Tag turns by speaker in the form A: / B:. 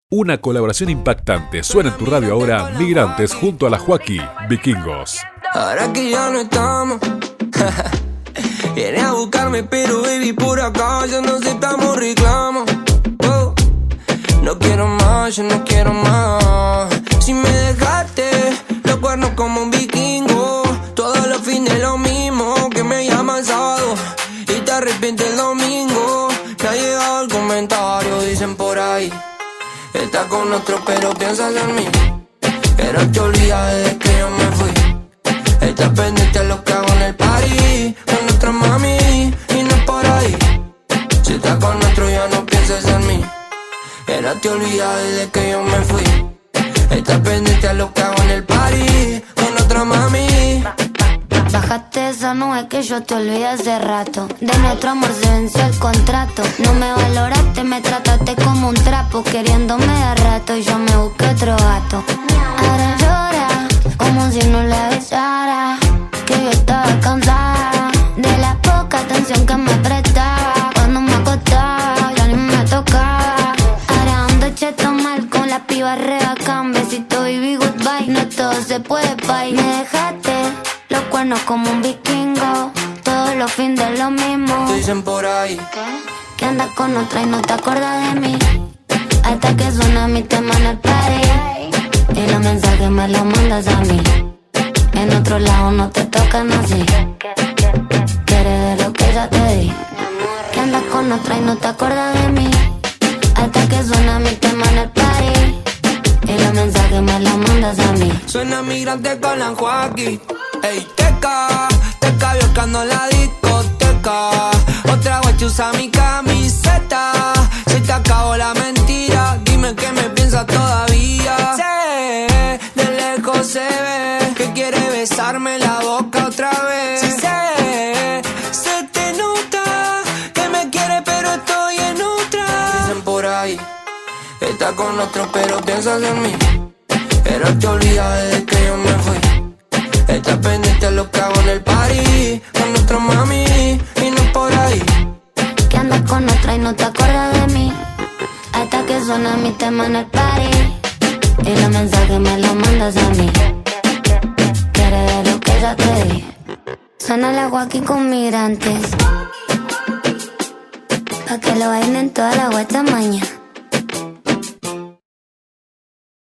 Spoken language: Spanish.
A: Una colaboración impactante. Suena en tu radio ahora Migrantes junto a la Joaquí, Vikingos.
B: Ahora que ya no estamos viene a buscarme, pero baby, por acá ya nos estamos reclamos. Oh, no quiero más, yo no quiero más. Si me dejaste los cuernos como un vikingo, todos los fines lo mismo, que me llamas sábado y te arrepientes el domingo. Me ha llegado el comentario, dicen por ahí, estás con otro pero piensas en mí. Pero te olvidas desde que yo me fui. Estás pendiente a lo que hago en el party con nuestra mami y no es por ahí. Si estás con otro ya no pienses en mí. Pero te olvidas desde que yo me fui. Estás pendiente a lo que hago en el party con otra mami.
C: Bajaste esa nube que yo te olvidé hace rato. De nuestro amor se venció el contrato. No me valoraste, me trataste como un trapo, queriéndome de rato y yo me busqué otro gato. Ahora llora como si no le avisara que yo estaba cansada de la poca atención que me prestaba. Cuando me acostaba ya ni me tocaba. Ahora ando cheto mal con la piba re bacán. Besito baby goodbye, no todo se puede pay. Me dejaste los cuernos como un vikingo, todos los fines de lo mismo.
B: Te dicen por ahí
C: que andas con otra y no te acuerdas de mí. Hasta que suena mi tema en el party y los mensajes me los mandas a mí. En otro lado no te tocan así. Quieres de lo que ya te di. Que andas con otra y no te acuerdas de mí. Hasta que suena mi tema en el party y los mensajes me los mandas a mí.
B: Suena migrante con la Joaquí. Ey, teca violcando la discoteca. Otra guacha usa mi camiseta. Se te acabó la mentira, dime que me piensas todavía. Sé, de lejos se ve que quiere besarme la boca otra vez. Sí, sé, se te nota que me quiere pero estoy en otra. Dicen por ahí, está con otro pero piensas en mí. Pero te olvidas desde que yo me fui. Estás pendiente a lo que hago en el party con nuestra mami y no por ahí.
C: Que andas con otra y no te acuerdas de mí. Hasta que suena mi tema en el party y los mensajes me los mandas a mí. Quieres de lo que ya te di. Suena la Joaquí con Migrantes, pa' que lo bailen toda la guacha mañana.